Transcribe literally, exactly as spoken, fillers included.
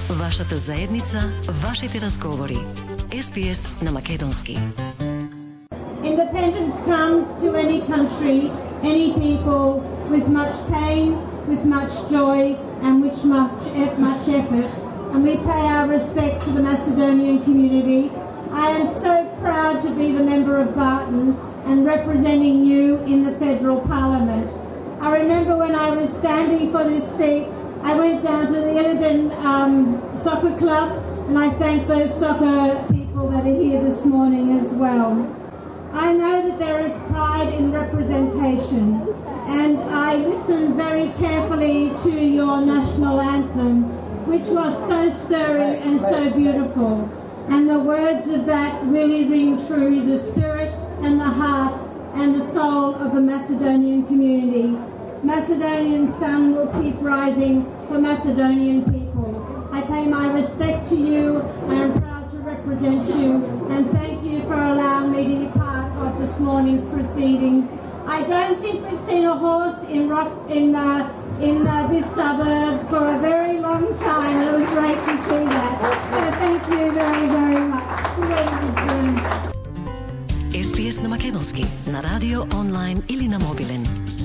Вашата заедница, вашите разговори. Ес Би Ес на македонски. Independence comes to any country, any people with much pain, with much joy and with much, much effort. And we pay our respect to the Macedonian community. I am so proud to be the member of Barton and representing you in the federal parliament. I remember when I was standing for this seat, I went down to the Illidan um, soccer club, and I thank those soccer people that are here this morning as well. I know that there is pride in representation, and I listened very carefully to your national anthem, which was so stirring and so beautiful. And the words of that really ring true, the spirit and the heart and the soul of the Macedonian community. Macedonian sun will keep rising for Macedonian people. I pay my respect to you. I am proud to represent you, and thank you for allowing me to be part of this morning's proceedings. I don't think we've seen a horse in rock in uh, in uh, this suburb for a very long time, and it was great to see that. So thank you very, very much. Ес Би Ес на македонски, на радио, онлайн или на мобилен.